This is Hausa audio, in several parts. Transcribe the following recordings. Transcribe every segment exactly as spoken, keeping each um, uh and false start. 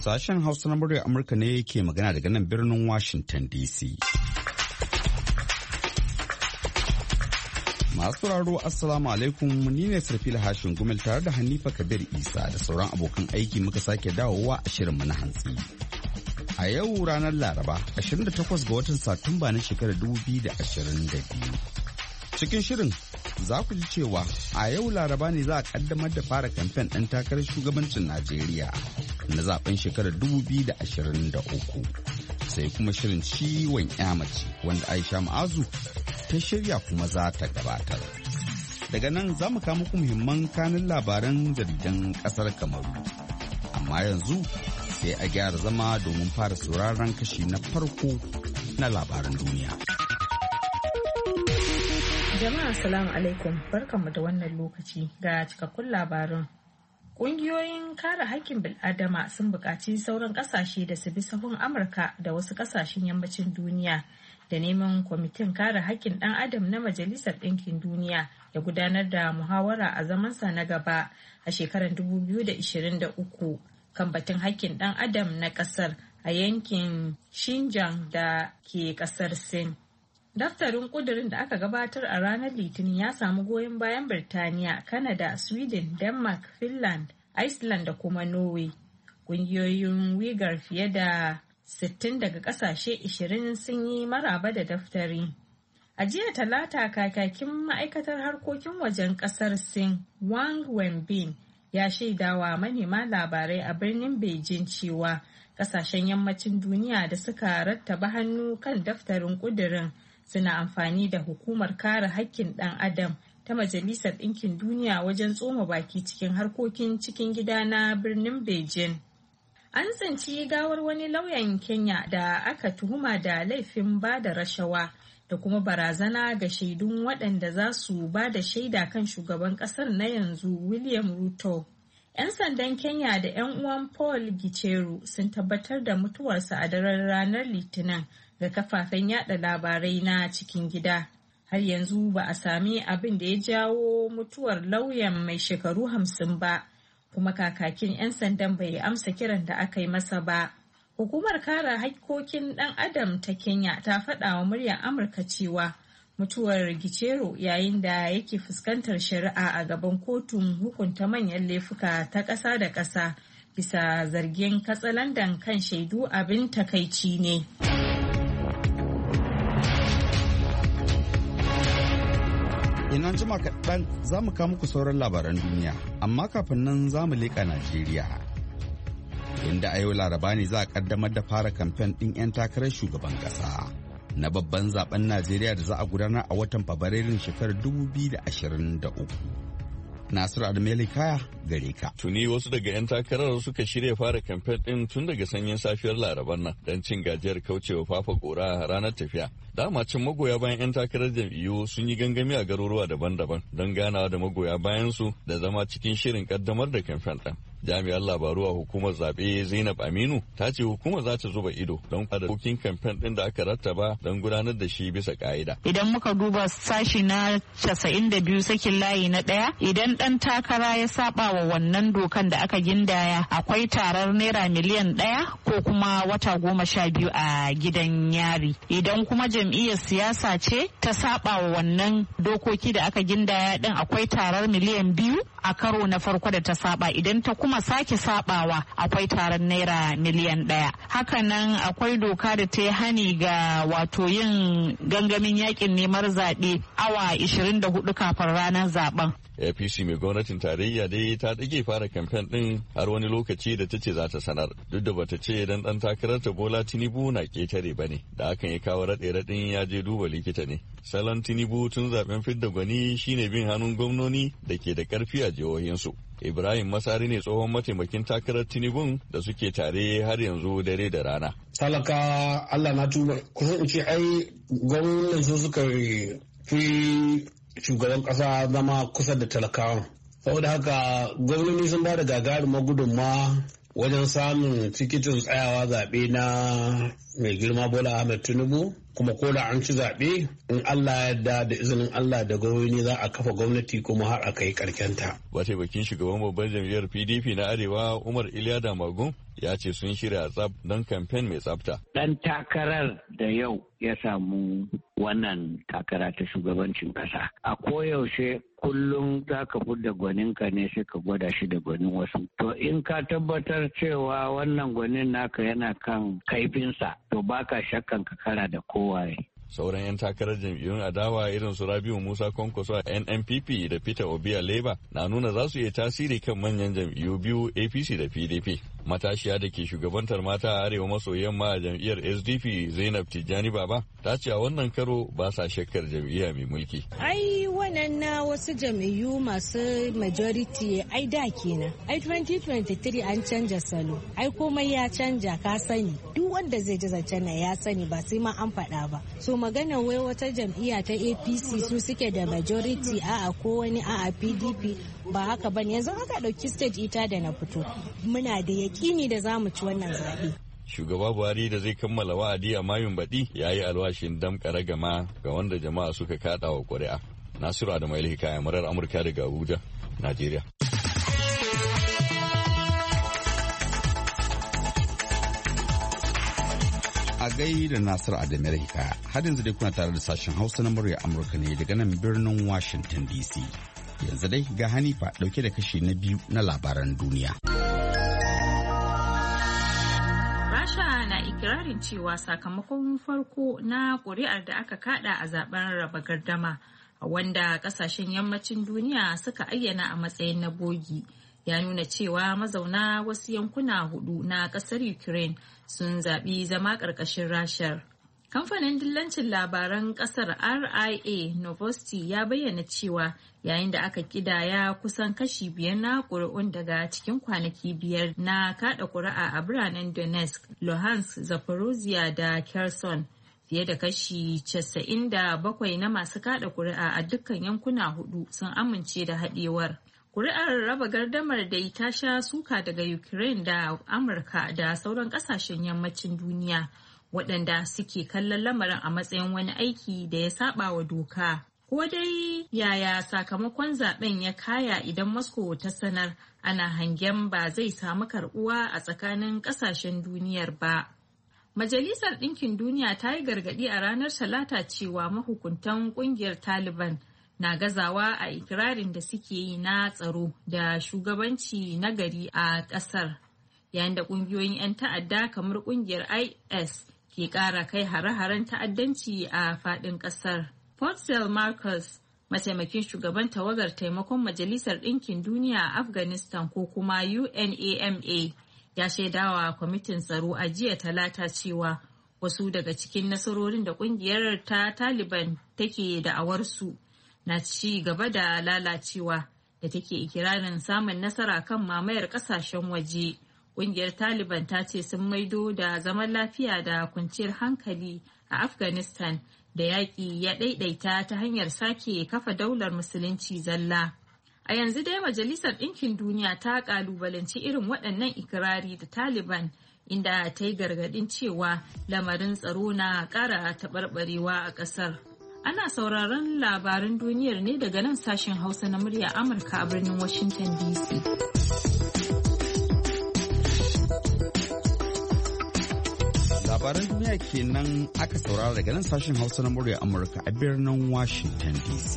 Sashen Hausa na muryar Amurka ne ke magana daga nan birnin Washington D C. Masu sauraro Assalamu alaikum, ni ne Sarfila Hashin Gumel tare da Hanifa Kabir Isa da sauran abokan aiki muka sake dawowa a shirinmu na hantsi. A yau ranar Laraba, ashirin da takwas ga watan Satumba na shekarar dubu biyu da ashirin da biyu. Cikin shirin za ku ji cewa a yau Laraba ne za a kaddamar da fara kamfen ɗin takarar shugabancin Najeriya na zaben shekarar dubu biyu da ashirin da uku. Sai kuma shirin ciwon mace wanda Aisha Ma'azu ta shirya kuma za ta gabatar. Daga nan za mu kawo muku muhimman kanin labaran jaridan ƙasar Kamaru. Amma yanzu sai a gyara zama domin fara sauraron kashi na farko na labaran duniya. Jama'a assalamu alaikum, barkanmu da wannan lokaci ga cikakkun labaran. Ƙungiyoyin kare haƙƙin bil'adama sun buƙaci sauran ƙasashe da su bi sahun Amurka da wasu ƙasashen yammacin duniya da neman kwamitin kare haƙƙin ɗan adam na Majalisar Ɗinkin Duniya ya gudanar da muhawara a zamansa na gaba a shekarar dubu biyu da ashirin da uku kan batun haƙƙin ɗan adam na ƙasar a yankin Xinjiang da ke ƙasar Sin. Daftarin ƙudurin da aka gabatar a ranar Litinin ya samu goyon bayan Birtaniya, Canada, Sweden, Denmark, Finland, Iceland da kuma Norway. Ƙungiyoyin Uyghur fiye da sittin daga ƙasashe ashirin sun yi maraba da daftari. A jiya Talata, kakakin ma'aikatar harkokin wajen ƙasar Sin, Wang Wenbin, ya shaidawa manema labarai a birnin Beijing cewa ƙasashen yammacin duniya da suka rattaba hannu kan daftarin ƙudurin suna amfani da hukumar kare haƙƙin ɗan adam ta Majalisar Ɗinkin Duniya wajen tsoma baki cikin harkokin cikin gida na birnin Beijing. An tsinci gawar wani lauyan Kenya da aka tuhuma da laifin ba da rashawa da kuma barazana ga shaidun waɗanda za su ba da shaida kan shugaban ƙasar na yanzu William Ruto. 'Yan sandan Kenya da 'yan uwan Paul Gicheru sun tabbatar da mutuwarsa a daren ranar Litinin ga kafafen yada labarai na cikin gida. Har yanzu ba a sami abin da ya jawo mutuwar lauyan mai shekaru hamsin ba, kuma kakakin 'yan sandan bai amsa kiran da aka yi masa ba. Hukumar kare haƙƙoƙin ɗan adam ta Kenya ta faɗa wa muryar Amurka cewa mutuwar Gicheru yayin da yake fuskantar shari'a a gaban kotun hukunta manyan laifuka ta ƙasa da ƙasa bisa zargin katsalandan kan shaidu abin takaici ne. Ina jima kaɗan za mu kawo muku sauran labaran duniya, amma kafin nan za mu leƙa Najeriya. Inda a yau Laraba ne za a ƙaddamar da fara kamfen ɗin 'yan takarar shugaban ƙasa na babban zaben Najeriya da za a gudanar a watan Fabrairun shekarar dubu biyu da ashirin da uku. Nasiru Adamele Kaya gare ka. Tuni wasu daga 'yan takarar suka shirya fara kamfen ɗin tun daga sanyin safiyar Laraban nan don cin gajiyar kaucewa fafa gora ranar tafiya. Dama cin magoya bayan 'yan takarar jam'iyyu sun yi gangami a garuruwa daban-daban don ganawa da magoya bayansu da zama cikin shirin kaddamar da kamfen ɗin. Jami'ar labaru a hukumar zaɓe Zainab Aminu ta ce hukumar za ta zuba ido don fada dokin kamfen ɗin da aka rattaba don gudanar da shi bisa ƙa'ida. Idan muka duba sashi na casa'in da biyu sakin layi na ɗaya, idan ɗan takara ya saba wa wannan dokan da aka gindaya akwai tarar naira miliyan ɗaya ko kuma wata goma sha biyu a gidan yari. Idan kuma jam'iyyar siyasa ce ta saba wa wannan dokoki da aka gindaya ɗin akwai tarar miliyan biyu a karo na farko da ta saba, idan ta kuma sake sabawa akwai taron naira miliyan ɗaya. Hakanan akwai doka da ta yi hani ga wato yin gangamin yakin neman zaɓe awa ishirin da hudu kafin ranar zaben. A P C mai gwamnatin tarayya dai ta ɗage fara kamfen ɗin har wani lokaci da ta ce za ta sanar, duk da bata ce idan ɗan takarar ta Bola Tinubu na ƙetare ba ne, da hakan ya kawo raɗe-raɗin ya je duba likita ne. Salon Tinubu tun zaben fidda gwani shine bin hannun gwamnoni da ke da ƙarfi a jihohinsu. Ibrahim Masari ne tsohon mataimakin takarar Tinubun da suke tare har yanzu dare da rana. Talaka Allah na tuba kusan in ce ai gwamnan su suka fi shugaban kasa zama kusa da talakawan. Saboda haka gwamnoni sun ba da gagarumar gudunmawa wajen samun tikitin tsayawa zaɓe na mai girma Bola Ahmed Tinubu, kuma ko da an ci zaɓe in Allah ya yarda da izinin Allah da gwamnati za a kafa gwamnati kuma har a kai karkenta. Mataimakin shugaban babban jam'iyyar P D P na Arewa Umar Iliya Damagun ya ce sun shirya tsaf don kamfen mai tsafta. Dan takarar da yau ya samu wannan takara ta shugabancin kasa. A koyaushe kullum za ka fudda gwaninka ne sai ka gwada shi da gwanin wasu. To in ka tabbatar cewa wannan gwanin naka yana kan kaifinsa to baka shakkan ka kara da kowaye. Sauran 'yan takarar jam'iyyun adawa irin su Rabiu Musa Kwankwaso a N N P P da Peter Obi a Labour na nuna za su iya tasiri kan manyan jam'iyyu biyu A P C da P D P. Matashiya da ke shugabantar mata a arewa maso yamma a jam'iyyar S D P Zainab Tijjani Baba ta ce a wannan karo ba sa shakkar jam'iyya mai mulki. Ai wannan na wasu jam'iyyu masu majority ai da kenan. Ai twenty twenty-three an canja salo. Ai komai ya canja ka sani. Duk wanda zai ji zancen nan ya sani ba sai ma an faɗa ba. So magana wai wata jam'iyya ta A P C su suke da majority a'a ko wani a'a P D P ba haka bane. Yanzu aka ɗauki state ita da na fito. Muna da yakini da za mu ci wannan zaɓe. Shugaba Buhari da zai kammala wa'adi a Mayun baɗi ya yi alwashin damƙa ragama ga wanda jama'a suka kaɗa wa ƙuri'a. Nasiru Adamu Hikaya, murar Amurka daga Abuja, Najeriya. A gai da Nasiru Adamu Hikaya, har yanzu dai kuna tare da sashen Hausa na murya Amurka ne daga nan birnin Washington D C. Yanzu dai ga Hanifa ɗauke da kashi na biyu na labaran duniya. Rasha na ikirarin cewa sakamakon farko na ƙuri'ar da aka kada a zaben raba gardama wanda ƙasashen yammacin duniya suka ayyana a matsayin na bogi ya nuna cewa mazauna wasu yankuna hudu na ƙasar Ukraine sun zaɓi zama ƙarƙashin Rashar. Kamfanin dillancin labaran ƙasar R I A Novosti ya bayyana cewa yayin da aka kidaya kusan kashi biyar na ƙuri'un daga cikin kwanaki biyar na kada ƙuri'a a biranen Donetsk, Luhansk, Zaporozhye da Kherson, fiye da kashi casa'in da bakwai na masu kada ƙuri'a a dukkan yankuna hudu sun amince da haɗewar. Ƙuri'ar raba gardamar dai ta sha suka daga Ukraine da Amurka da sauran ƙasashen yammacin duniya, waɗanda suke kallon lamarin a matsayin wani aiki da ya saba wa doka. Ko dai yaya sakamakon zaben ya kaya idan Moscow ta sanar ana hangen ba zai samu karbuwa a tsakanin ƙasashen duniyar ba. Majalisar Ɗinkin Duniya ta yi gargaɗi a ranar Talata cewa mahukuntan ƙungiyar Taliban na gazawa a ikirarin da suke yi na tsaro da shugabanci na gari a ƙasar, yayin da ƙungiyoyin 'yan ta'adda kamar ƙungiyar I S ke ƙara kai hare-haren ta'addanci a faɗin ƙasar. Portsel Marcus, mataimakin shugaban tawagar taimakon Majalisar Ɗinkin Duniya a Afghanistan ko kuma U N A M A, ya shaidawa kwamitin tsaro a jiya Talata cewa wasu daga cikin nasarorin da ƙungiyar ta Taliban take da'awarsu na ci gaba da lalacewa, da take ikirarin samun nasara kan mamayar ƙasashen waje. Ƙungiyar Taliban ta ce sun maido da zaman lafiya da kwanciyar hankali a Afghanistan da yaƙi ya ɗaiɗaita ta hanyar sake kafa daular musulunci zalla. A yanzu dai Majalisar Ɗinkin Duniya ta ƙalubalanci irin waɗannan ikirari da Taliban, inda ta yi gargaɗin cewa lamarin tsaro na ƙara taɓarɓarewa a ƙasar. Ana sauraron labaran duniyar ne daga nan sashen Hausa na murya Amurka a birnin Washington D C. Labaran duniya kenan aka saurara daga nan sashen Hausa na murya Amurka a birnin Washington D C.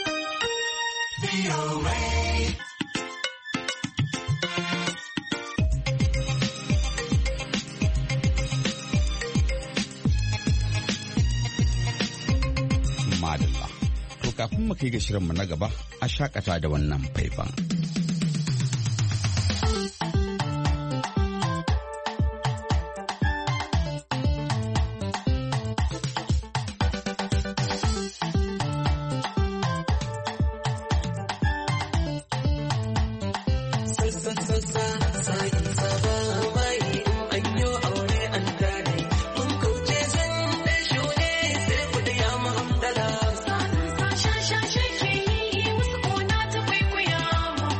Madalla. To kafin mu kai ga shirinmu na gaba, a shakata da wannan faifan. Sha sha sha ke yi wasu ƙona ta kwaikwaya mu.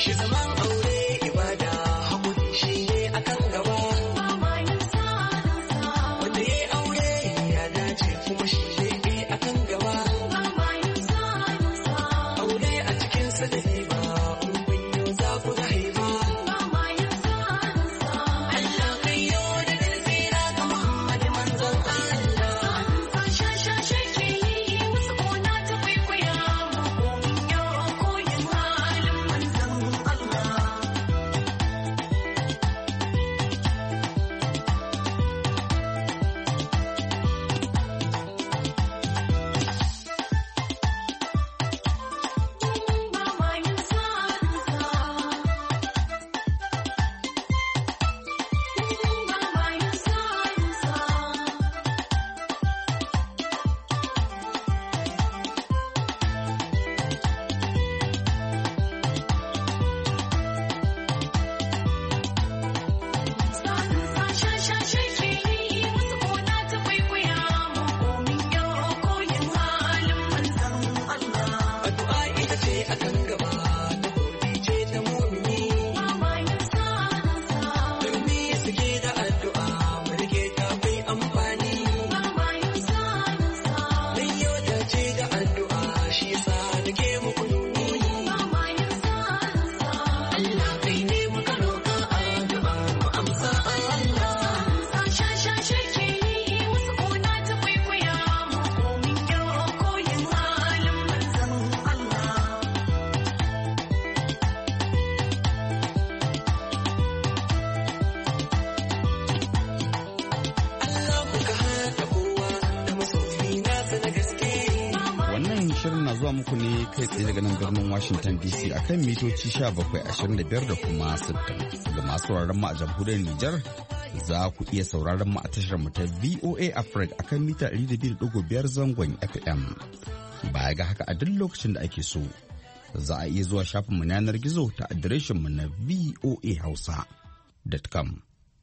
zuwa muku ne kai tsaye daga nan birnin Washington D C akan mitoci sha bakwai ashirin da biyar da kuma sittin. Ga masu sauraron mu a jamhuriyar Nijar za ku iya sauraron mu a tashar mu ta V O A Africa akan mita ɗari da biyu da ɗigo biyar zangon F M. Baya ga haka a duk lokacin da ake so za a iya zuwa shafin mu na yanar gizo ta adireshin mu na v o a hausa dot com.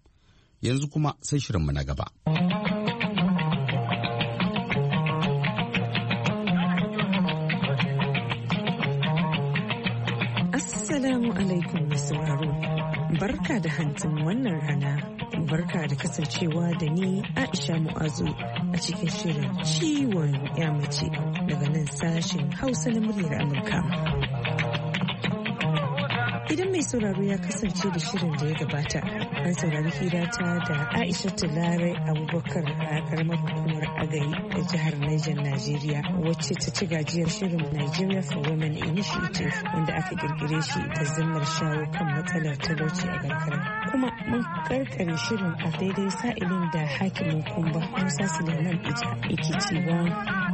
Yanzu kuma sai shirin mu na gaba. Assalamu alaikum mai sauraro. Barka da hantsin wannan rana. Barka da kasancewa da ni Aisha Mu'azu a cikin shirin ciwon ya mace daga nan sashen Hausa na muryar Amurka. Idan mai sauraro ya kasance da shirin da ya gabata, an saurari hirata da Aisha Larai Abubakar a karamar hukumar Agayi da jihar Niger, Najeriya, wacce ta ci gajiyar shirin Nigeria for Women Initiative wanda aka kirkire shi da zimmar shawo kan matsalar talauci a karkara. Kuma mun karkare shirin a daidai sa'ilin da hakimin Kumba Musa Suleiman Ija yake cewa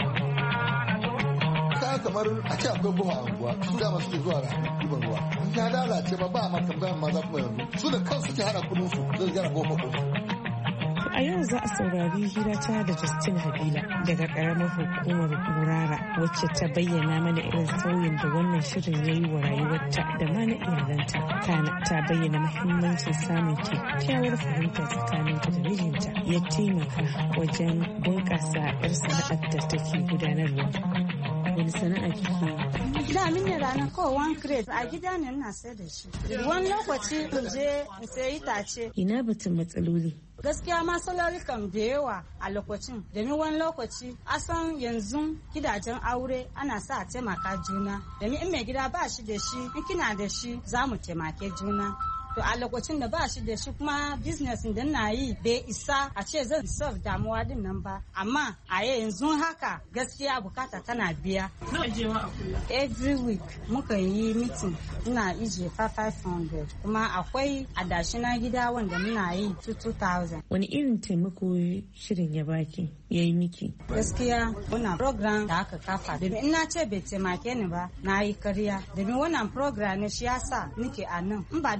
kamar a ce akwai buhu a unguwa su dama suke zuwa da ɗiban ruwa ya lalace ba ba ma tambayar maza kuma yanzu su da kansu ke hada kudin su zai gyara goma goma. A yau za a saurari hirata da Justin Habila daga karamar hukumar Murara wacce ta bayyana mana irin sauyin da wannan shirin ya yi wa rayuwarta da ma na iyalanta. Kana ta bayyana muhimmancin samun kyakkyawar fahimta tsakaninta da mijinta ya taimaka wajen bunƙasa 'yar sana'ar da take gudanarwa. Wani sana'a kike? Da min ne ranar kawai one crate a gida ne ina sai da shi. Wani lokaci in je in sayi itace. Ina batun matsaloli. Gaskiya matsaloli kam da yawa a lokacin. Domin wani lokaci asan yanzu gidajen aure ana sa a taimaka juna. Domin in mai gida ba shi da shi, in kina da shi za mu taimake juna. To a lokacin da ba shi da shi kuma business da na yi bai isa a ce zan solve damuwa din nan ba. Amma a yanzu haka gaskiya bukata tana biya. Every week muka yi meeting ina ije five hundred kuma akwai adashi na gida wanda muna yi two thousand. Wani irin taimako shirin ya baki ya yi miki? Gaskiya wannan program da aka kafa domin ina ce bai taimake ni ba na yi karya domin wannan program ne shi yasa nike a nan in ba don saboda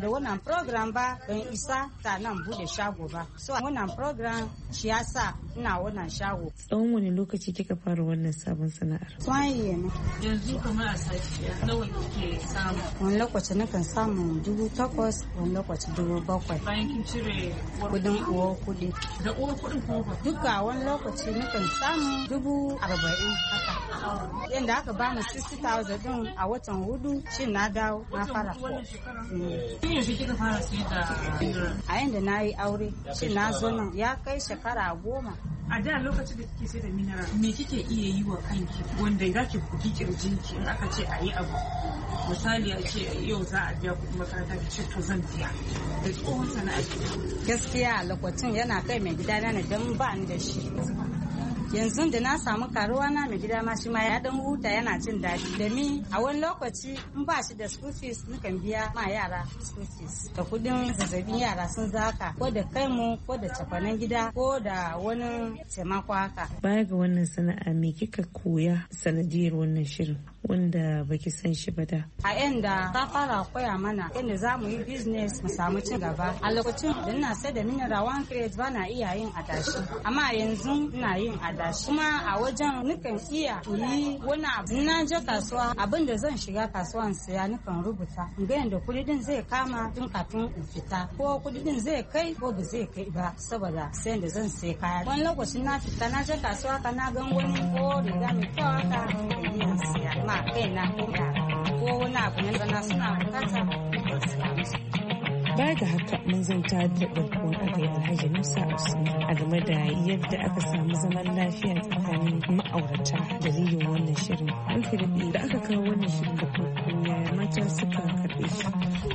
da wannan program ba ban isa ta nan bude shago ba. So wannan program shi yasa ina wannan shago. Tsawon wani lokaci kika fara wannan sabon sana'ar? Tsaye ne. Yanzu kamar a safiya nawa kike samu? Wani lokaci nakan samu dubu takwas, wani lokaci dubu bakwai. Bayan kin cire kudin uwa kudi. Da uwa kudin kuma ba? Duka wani lokaci nakan samu dubu arba'in haka. Yanda aka ba mu sixty thousand din a watan hudu shi na dawo na fara. Tun yaushe kika fara sayar da? A yanda na yi aure shi na zo nan ya kai shekara goma. A da lokacin da kike sai da mineral me kike iya yi wa kanki wanda za ki buki kirjinki in aka ce a yi abu misali a ce yau za a biya kuɗin makaranta ki ce to zan biya da tsohon sana'a gaskiya lokacin yana kai mai gidana ne don ba ni da shi yanzu da na samu karuwa na mai gida ma shi ma ya dan huta yana jin daɗi da mi a wani lokaci in ba shi da school fees nukan biya ma yara school fees da kudin zazzabin yara sun zaka ko da kai mu ko da cafanan gida ko da wani taimako haka. Baya ga wannan sana'a me kika koya sanadiyar wannan shirin wanda baki san shi ba da? A yanda ta fara koya mana yadda za mu yi business mu samu ci gaba. A lokacin da ina sai da mineral one crate ba na iya yin adashi amma yanzu ina yin adashi. Kuma a wajen nukan iya yi wani abu na je kasuwa abin da zan shiga kasuwan siya nukan rubuta in ga yadda kudin zai kama tun kafin in fita ko kudin zai kai ko ba zai kai ba saboda sai da zan sai kaya. Wani lokacin na fita na je kasuwa ka na gan wani ko riga mai kyau haka in siya ma kai na ko wani abu ne na suna bukata in siya musu. Baya ga haka mun zanta da ɗaukuwar agai Alhaji Musa Usman a game da yadda aka samu zaman lafiya tsakanin ma'aurata dalilin wannan shirin. An kirɓi da aka kawo wannan shirin da farko yaya mata suka karɓe shi.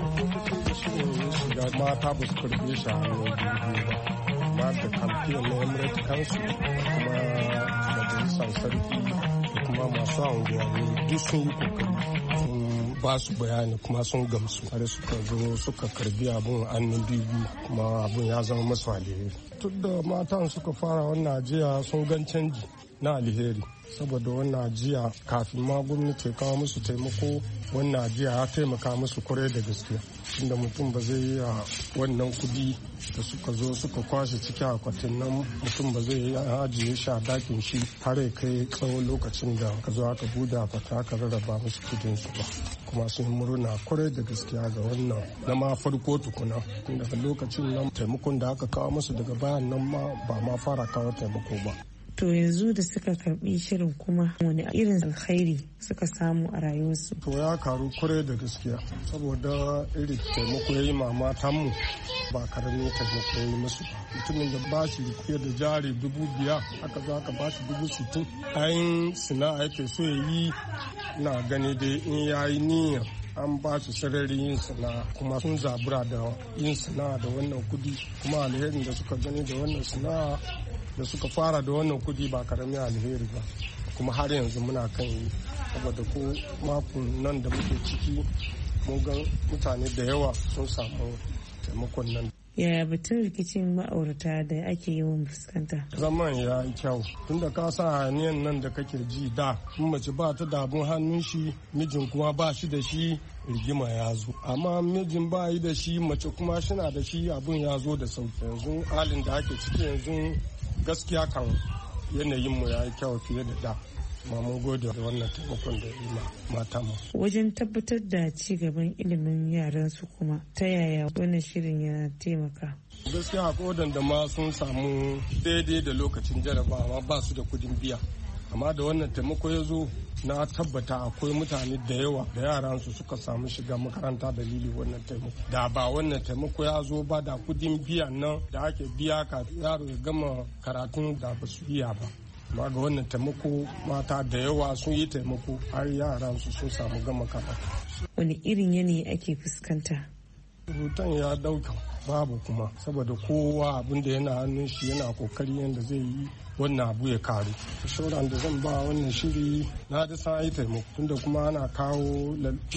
Da mata ba su karɓe shi a hannun biyu ba. Amma da kamfiyan na Emirate Council kuma majalisar sarki da kuma masu anguwanni duk sun yi kokari. Ba su bayani kuma sun gamsu har suka zo suka karbi abun annin biyu kuma abun ya zama masu alheri. Tun da matan suka fara wannan ajiya sun gan canji na alheri saboda wannan ajiya kafin ma gwamnati ya kawo musu taimako wannan ajiya ya taimaka musu kwarai da gaske inda mutum ba zai yi wannan kudi da suka zo suka kwashe ciki akwatin nan mutum ba zai yi ajiye shi a dakin shi har ya kai tsawon lokacin da ka zo aka bude akwati aka rarraba musu kudin su ba kuma sun murna kwarai da gaskiya ga wannan na ma farko tukuna daga lokacin nan taimakon da aka kawo musu daga bayan nan ma ba ma fara kawo taimako ba. To yanzu da suka karbi shirin kuma wani irin alkhairi suka samu a rayuwarsu. To ya karu kwarai da gaskiya saboda irin taimako ya yi mamatan mu ba karamin taimako ya yi musu. Mutumin da ba shi fiye da jari dubu biyar aka zo aka ba shi dubu sittin. Ayin sana'a yake so ya yi na gani dai in ya yi niyyar an ba su sarari yin sana'a kuma sun zabura da yin sana'a da wannan kudi kuma alherin da suka gani da wannan sana'a da suka fara da wannan kudi ba karamin alheri ba kuma har yanzu muna kan yi saboda ko makon nan da muke ciki mun ga mutane da yawa sun samu taimakon nan. Yaya batun rikicin ma'aurata da ake yawan fuskanta? Zaman ya yi kyau tunda ka sa haniyan nan da kake ji da in mace ba ta da abun hannun shi mijin kuma ba shi da shi rigima ya zo amma mijin ba yi da shi mace kuma shina da shi abun ya zo da sauki yanzu halin da ake ciki yanzu gaskiya kan yanayin mu ya yi kyau fiye da da ma mun gode da wannan taimakon da yi mata mu. Wajen tabbatar da ci gaban ilimin yaran su kuma ta yaya wannan shirin ya taimaka? Gaskiya akwai wadanda ma sun samu daidai da lokacin jarabawa ba su da kudin biya amma da wannan taimako ya zo na tabbata akwai mutane da yawa da yaransu suka samu shiga makaranta dalili wannan taimako da ba wannan taimako ya zo ba da kudin biyan nan da ake biya ka yaro ya gama karatun da ba su iya ba amma ga wannan taimako mata da yawa sun yi taimako har yaransu sun samu gama karatu. Wani irin yanayi ake fuskanta? Rutan ya dauka babu kuma saboda kowa abin da yana hannun shi yana kokari yadda zai yi wannan abu ya karu. Shoran da zan ba wannan shiri na da sa yi taimako tunda kuma ana kawo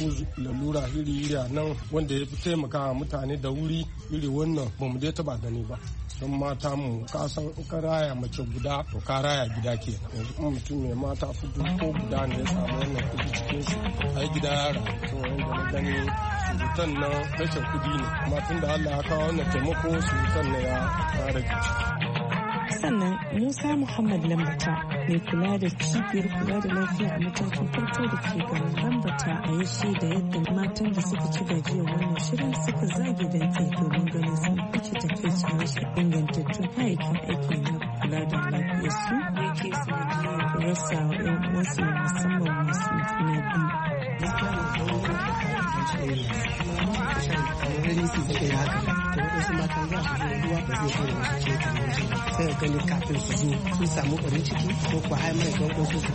lalura iri iri nan wanda ya fi taimaka mutane da wuri iri wannan ba mu dai taba gani ba. Don mata mu ka san ka raya mace guda to ka raya gida ke yanzu kuma mutum mai mata fudu ko guda ne ya samu wannan kudi cikin su ai gida ya rayu to wanda na gani surutan na rashin kudi ne kuma tun da Allah ya kawo wannan taimako surutan na ya rage. Sannan Musa Muhammad Lambata mai kula da cibiyar kula da lafiya a matakin farko da ke garin Lambata a yi da yadda matan da suka ci gajiyar wannan shirin suka zage da tsaye domin ganin sun fice takaicin rashin ingantattun kayayyakin aiki na kula da lafiyar su da yake sanadiyar rasa wa ‘yan uwansu musamman masu juna biyu. sai gani kafin su zo sun samu ɓarin ciki ko kuwa har mai gwamnati su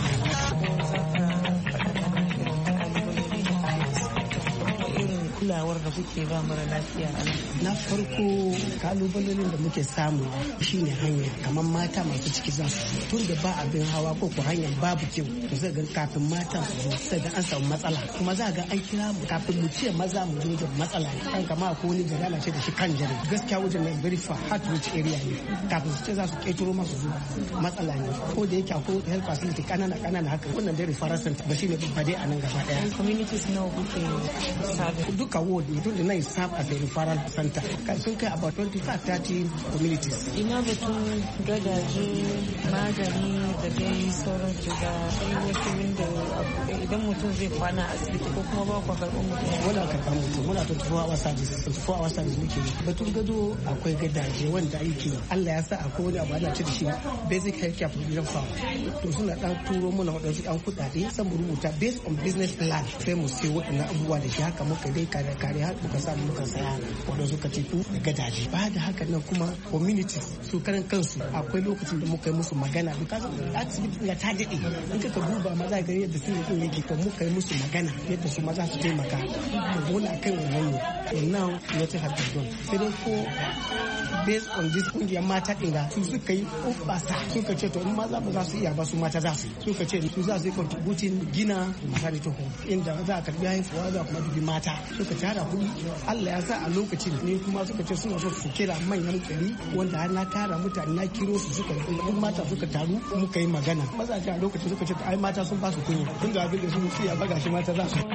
kulawar da kuke ba mara lafiya a nan. Na farko kalubalen da muke samu shine hanya kamar mata masu ciki za su tun da ba abin hawa ko ko hanyar babu kyau to zai ga kafin mata su zo sai ga an samu matsala kuma za ga an kira mu kafin mu ce maza mu zo da matsala kan kama ko ni gari ana ce da shi kan jare gaskiya wajen nan very far hard to reach area ne kafin su ce za su ketoro masu zo matsala ne ko da yake akwai health facility kanana kanana haka wannan dai referral center ba shine ba dai a nan gaba daya communities nawa kuke sabe duka ward mutum da nan serve as a referral center sun kai about twenty-five thirty communities. Ina batun gadaje magani da dai sauran su da wasu winda idan mutum zai kwana a asibiti ko kuma ba kwa karɓar mutum. Muna karɓar mutum muna twenty-four hour service twenty-four hour service muke yi. Batun gado akwai gadaje wanda aiki Allah ya sa akwai wani abu ana ce da shi basic health care provision fund. To suna dan turo muna waɗansu ɗan kuɗaɗe sai mu rubuta based on business plan sai mu sai waɗannan abubuwa da shi haka muka dai kare kare har muka samu muka saya waɗansu katifu da gadaje. Ba da haka nan kuma communities su karan kansu akwai lokacin da muka yi musu magana because asibiti ya ta daɗe in ka duba maza gari yadda sun yi yake to muka yi musu magana yadda su maza su taimaka to muna kai wannan ne wannan wata hadisi sai dai ko based on this kungiyar mata ɗin ga su suka yi ubasa suka ce to in maza ba za su iya ba su mata za su suka ce su za su yi contributing gina maternity home inda za a karbi haifuwa za kuma dubi mata suka ce hada kuɗi Allah ya sa a lokacin ne kuma suka ce suna so su kira manyan gari wanda har na tara mutane na kiro su suka duk mata suka taru muka yi magana mazaje a lokacin suka ce ai mata sun ba su kunya tun da abin da sun iya baga shi mata za su.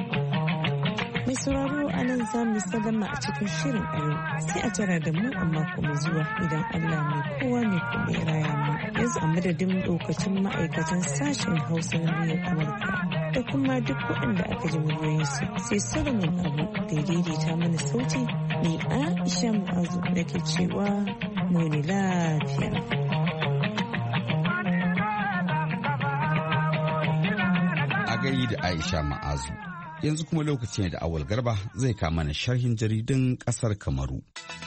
Mai sauraro a nan za mu sallama a cikin shirin a yau sai a tara da mu amma kuma zuwa idan Allah mai kowa mai kuma ya raya mu yanzu a madadin lokacin ma'aikatan sashen Hausa na muryar Amurka da kuma duk waɗanda aka ji muryoyinsu sai Solomon Abu da ya daidaita mana sauti ni Aisha Mu'azu da ke cewa mu ne lafiya. A gai da Aisha Ma'azu. Yanzu kuma lokaci ne da Awal Garba zai kama mana sharhin jaridun ƙasar Kamaru.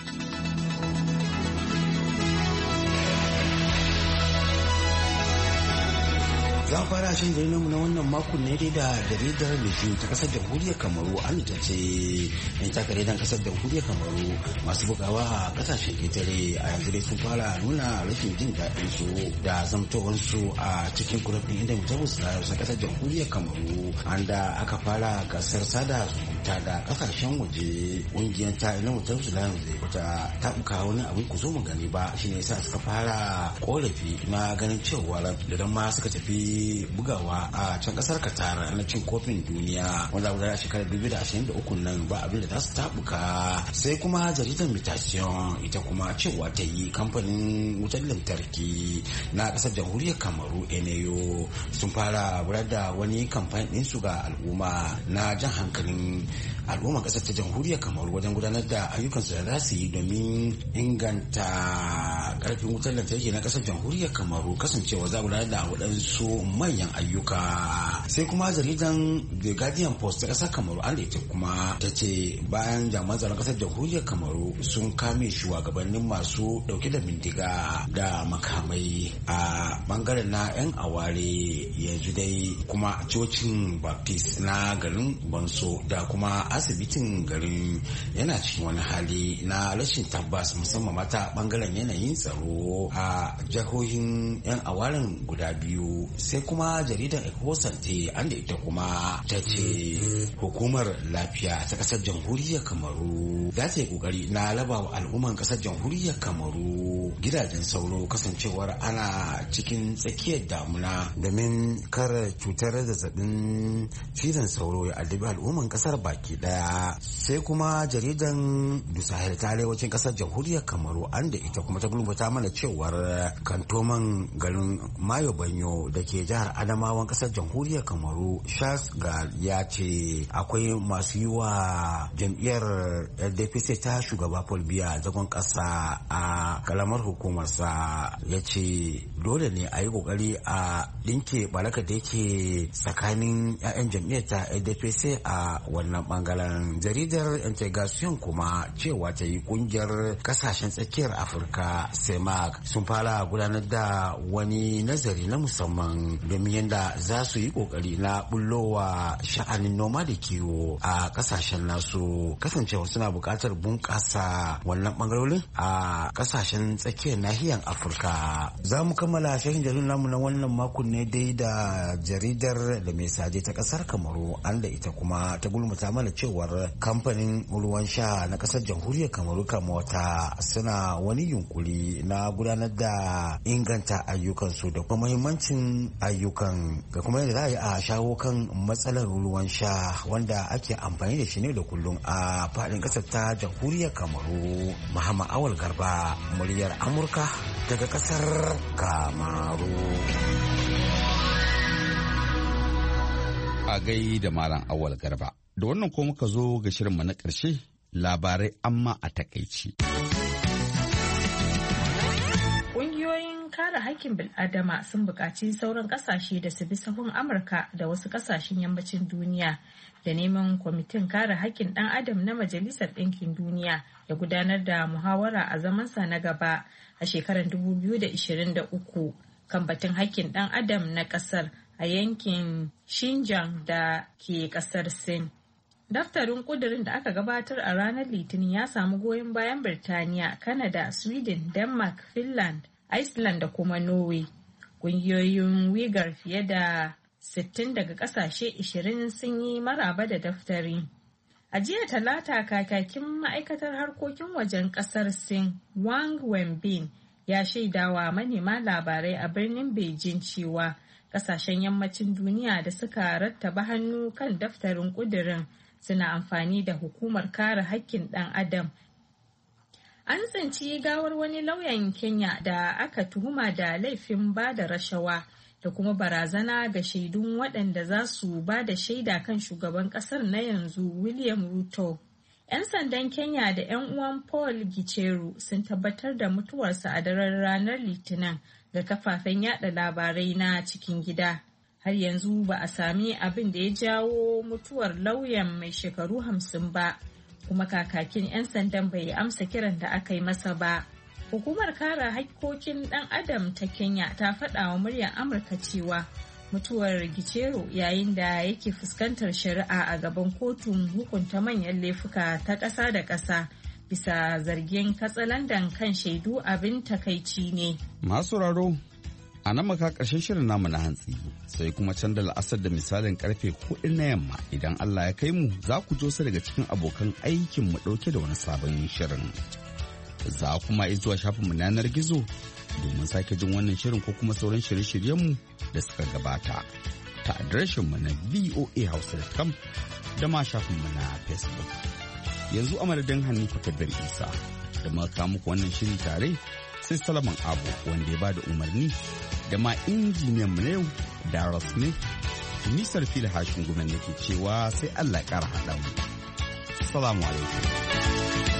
Za fara shin jaridar mu na wannan makon ne dai da jaridar Leju ta kasar jamhuriyar Kamaru an ta ce yan takare dan kasar jamhuriyar Kamaru masu bugawa a kasashen ƙetare a yanzu dai sun fara nuna rashin jin daɗin su da zamtowar su a cikin kurafin inda mutum su na kasar jamhuriyar Kamaru an da aka fara gasar sada zumunta da kasashen waje ƙungiyar ta ina mutum su na yanzu ta tabuka wani abin ku zo mu gani ba shine yasa suka fara korafi na ganin cewa da ma suka tafi bugawa a can kasar Qatar na cin kofin duniya wanda guda shekarar dubu da ashirin da uku nan ba abin da za su tabuka. Sai kuma jaridar Mutation ita kuma cewa ta yi kamfanin wutar lantarki na kasar jamhuriyar Kamaru Eneyo sun fara gudanar da wani kamfanin ɗinsu ga al'umma na jan hankalin al'umma kasar ta jamhuriyar Kamaru wajen gudanar da ayyukansu da za su yi domin inganta karfin wutar lantarki na kasar jamhuriyar Kamaru kasancewa za gudanar da waɗansu manyan ayyuka. Sai kuma jaridan The Guardian Post ta kasar Kamaru an ita kuma ta ce bayan jami'an tsaron kasar jamhuriyar Kamaru sun kame shugabannin masu dauke da bindiga da makamai a bangaren na yan aware yanzu dai kuma cocin Baptist na garin Banso da kuma asibitin garin yana cikin wani hali na rashin tabbas musamman mata bangaren yanayin tsaro a jihohin yan awaren guda biyu. Sai sai kuma jaridar Ekosante an da ita kuma ta ce hukumar lafiya ta kasar jamhuriyar Kamaru za ta yi kokari na raba wa al'umman kasar jamhuriyar Kamaru gidajen sauro kasancewar ana cikin tsakiyar damuna domin kare cutar zazzabin cizon sauro ya addabi al'umman kasar baki daya. Sai kuma jaridan Dusahel ta arewacin kasar jamhuriyar Kamaru an da ita kuma ta gulbata mana cewar kantoman garin Mayo Banyo da ke jihar Adamawan kasar jamhuriyar Kamaru Charles Gal ya ce akwai masu yi wa jam'iyyar L D P C ta shugaba Paul Biya zagon kasa a kalamar hukumarsa. Ya ce dole ne a yi kokari a dinke baraka da yake tsakanin 'ya'yan jam'iyyar ta L D P C a wannan bangaren. Jaridar Integration kuma cewa ta yi kungiyar kasashen tsakiyar Afirka CEMAC sun fara gudanar da wani nazari na musamman domin yadda za su yi kokari na bullowa sha'anin noma da kiwo a kasashen nasu, kasancewa suna buƙatar bunƙasa wannan bangarorin a kasashen tsakiyar nahiyar Afirka. Za mu kammala shahin jaridar namu na wannan makon ne dai da jaridar da mai saje ta kasar Kamaru an da ita kuma ta gulmuta mana cewar kamfanin ruwan sha na kasar jamhuriyar Kamaru Kamota suna wani yunkuri na gudanar da inganta ayyukansu da kuma muhimmancin ayyukan ga kuma yadda za a yi a shawo kan matsalar ruwan sha wanda ake amfani da shi ne da kullum a faɗin ƙasar ta jamhuriyar Kamaru. Muhammad Awal Garba, muryar Amurka daga ƙasar Kamaru. A gai da Malam Awal Garba. Da wannan ko muka zo ga shirinmu na ƙarshe, labarai amma a takaici. Ƙungiyoyin kare haƙƙin bil'adama sun buƙaci sauran ƙasashe da su bi sahun Amurka da wasu ƙasashen yammacin duniya da neman kwamitin kare haƙƙin ɗan adam na Majalisar Ɗinkin Duniya ya gudanar da muhawara a zamansa na gaba a shekarar dubu biyu da ishirin da uku kan batun haƙƙin ɗan adam na ƙasar a yankin Xinjiang da ke ƙasar Sin. Daftarin ƙudurin da aka gabatar a ranar Litinin ya samu goyon bayan Birtaniya, Canada, Sweden, Denmark, Finland, Iceland da kuma Norway. Ƙungiyoyin Uyghur fiye da sittin daga ƙasashe ashirin sun yi maraba da daftarin. A jiya Talata, kakakin ma'aikatar harkokin wajen ƙasar Sin, Wang Wenbin, ya shaidawa manema labarai a birnin Beijing cewa ƙasashen yammacin duniya da suka rattaba hannu kan daftarin ƙudurin suna amfani da hukumar kare haƙƙin ɗan adam. An tsinci gawar wani lauyan Kenya da aka tuhuma da laifin ba da rashawa da kuma barazana ga shaidun waɗanda za su ba da shaida kan shugaban ƙasar na yanzu William Ruto. 'Yan sandan Kenya da 'yan uwan Paul Gicheru sun tabbatar da mutuwarsa a daren ranar Litinin ga kafafen yada labarai na cikin gida. Har yanzu ba a sami abin da ya jawo mutuwar lauyan mai shekaru hamsin ba, kuma kakakin 'yan sandan bai amsa kiran da aka yi masa ba. Hukumar kare haƙƙoƙin ɗan adam ta Kenya ta faɗa wa muryar Amurka cewa mutuwar Gicheru yayin da yake fuskantar shari'a a gaban kotun hukunta manyan laifuka ta ƙasa da ƙasa bisa zargin katsalandan kan shaidu abin takaici ne. Masu raro, a nan maka ƙarshen shirin namu na hantsi, sai kuma can da la'asar da misalin karfe hudu na yamma idan Allah ya kai mu za ku jo su daga cikin abokan aikin mu ɗauke da wani sabon shirin. Za kuma zuwa shafinmu na yanar gizo domin sake jin wannan shirin ko kuma sauran shirye-shiryenmu da suka gabata ta adireshinmu na voa house dot com da ma shafinmu na Facebook. Yanzu a madadin Hanifa Kabir Isa da muka muku wannan shiri tare, sai Solomon Abu wanda ya ba da umarni da ma injiniyan mu na yau Darrell Smith. Nisar fili hashin gumen da ke cewa sai Allah ya ƙara haɗa mu. Assalamu alaikum.